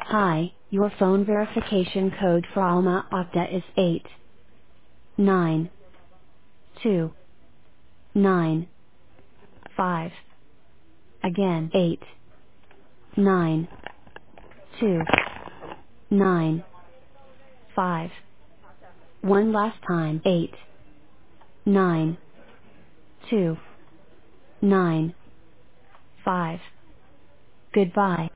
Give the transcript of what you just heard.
Hi, your phone verification code for Alma Ata is 89295. Again, 89295. One last time, 89295. Goodbye.